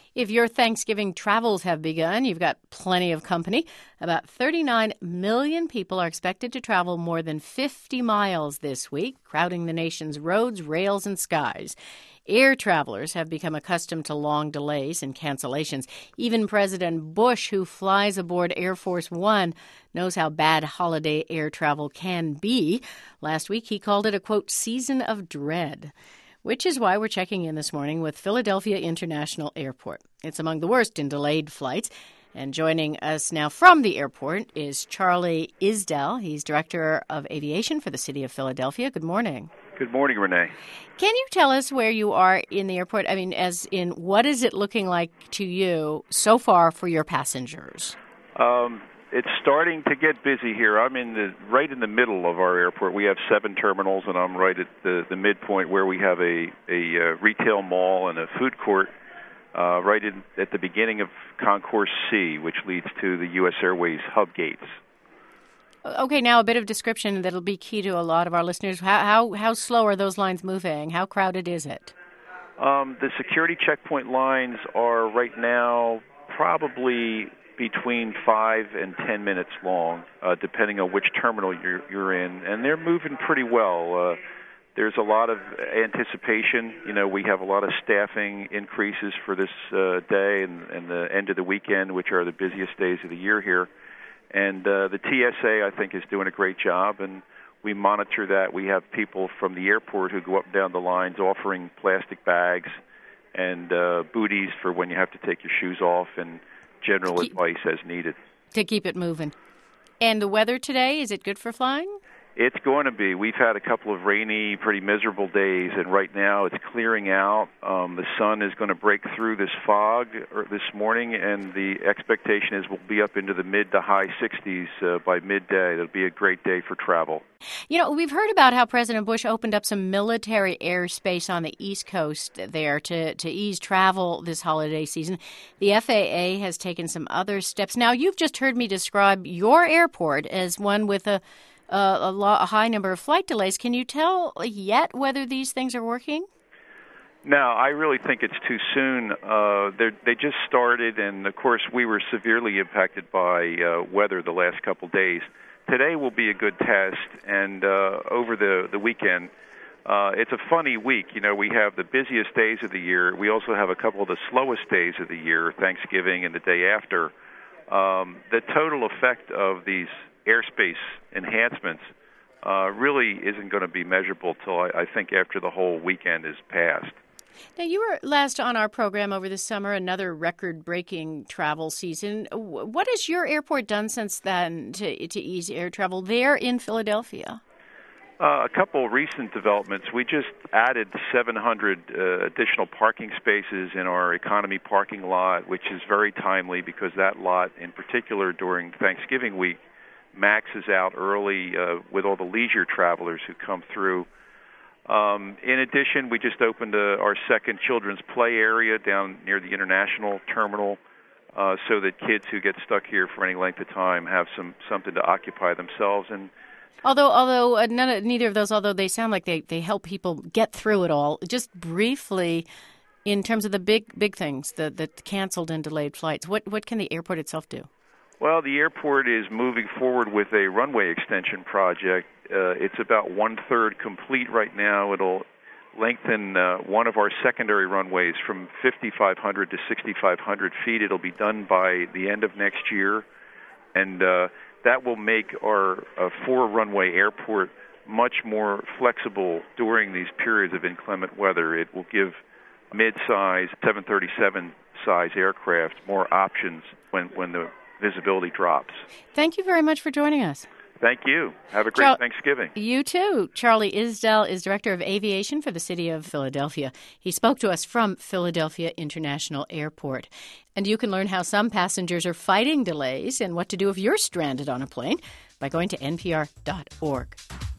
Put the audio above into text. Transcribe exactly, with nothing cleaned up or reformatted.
If your Thanksgiving travels have begun, you've got plenty of company. About thirty-nine million people are expected to travel more than fifty miles this week, crowding the nation's roads, rails, and skies. Air travelers have become accustomed to long delays and cancellations. Even President Bush, who flies aboard Air Force One, knows how bad holiday air travel can be. Last week, he called it a, quote, season of dread, which is why we're checking in this morning with Philadelphia International Airport. It's among the worst in delayed flights. And joining us now from the airport is Charlie Isdell. He's Director of Aviation for the City of Philadelphia. Good morning. Good morning, Renee. Can you tell us where you are in the airport? I mean, as in, what is it looking like to you so far for your passengers? Um, it's starting to get busy here. I'm in the right in the middle of our airport. We have seven terminals, and I'm right at the, the midpoint where we have a, a uh, retail mall and a food court uh, right in, at the beginning of Concourse C, which leads to the U S Airways hub gates. Okay, now a bit of description that'll be key to a lot of our listeners. How how, how slow are those lines moving? How crowded is it? Um, the security checkpoint lines are right now probably between five and ten minutes long, uh, depending on which terminal you're, you're in, and they're moving pretty well. Uh, there's a lot of anticipation. You know, we have a lot of staffing increases for this uh, day and, and the end of the weekend, which are the busiest days of the year here. And uh, the T S A, I think, is doing a great job, and we monitor that. We have people from the airport who go up and down the lines offering plastic bags and uh, booties for when you have to take your shoes off, and general keep, advice as needed. To keep it moving. And the weather today, is it good for flying? It's going to be. We've had a couple of rainy, pretty miserable days, and right now it's clearing out. Um, the sun is going to break through this fog this morning, and the expectation is we'll be up into the mid to high sixties uh, by midday. It'll be a great day for travel. You know, we've heard about how President Bush opened up some military airspace on the East Coast there to, to ease travel this holiday season. The F A A has taken some other steps. Now, you've just heard me describe your airport as one with a Uh, a, lo- a high number of flight delays. Can you tell yet whether these things are working? No, I really think it's too soon. Uh, they just started, and of course we were severely impacted by uh, weather the last couple days. Today will be a good test, and uh, over the, the weekend, uh, it's a funny week. You know, we have the busiest days of the year. We also have a couple of the slowest days of the year, Thanksgiving and the day after. Um, the total effect of these airspace enhancements uh, really isn't going to be measurable till I, I think after the whole weekend is passed. Now, you were last on our program over the summer, another record-breaking travel season. What has your airport done since then to, to ease air travel there in Philadelphia? Uh, a couple of recent developments. We just added seven hundred uh, additional parking spaces in our economy parking lot, which is very timely because that lot, in particular during Thanksgiving week, maxes out early uh, with all the leisure travelers who come through. Um, in addition, we just opened a, our second children's play area down near the international terminal uh, so that kids who get stuck here for any length of time have some something to occupy themselves. And although, although uh, none of, neither of those, although they sound like they, they help people get through it all, just briefly, in terms of the big big things, the, the canceled and delayed flights, what what can the airport itself do? Well, the airport is moving forward with a runway extension project. Uh, it's about one-third complete right now. It'll lengthen uh, one of our secondary runways from fifty-five hundred to sixty-five hundred feet. It'll be done by the end of next year, and uh, that will make our uh, four-runway airport much more flexible during these periods of inclement weather. It will give mid-size seven thirty-seven size aircraft more options when, when the visibility drops. Thank you very much for joining us. Thank you. Have a great Char- Thanksgiving. You too. Charlie Isdell is Director of Aviation for the City of Philadelphia. He spoke to us from Philadelphia International Airport. And you can learn how some passengers are fighting delays and what to do if you're stranded on a plane by going to N P R dot org.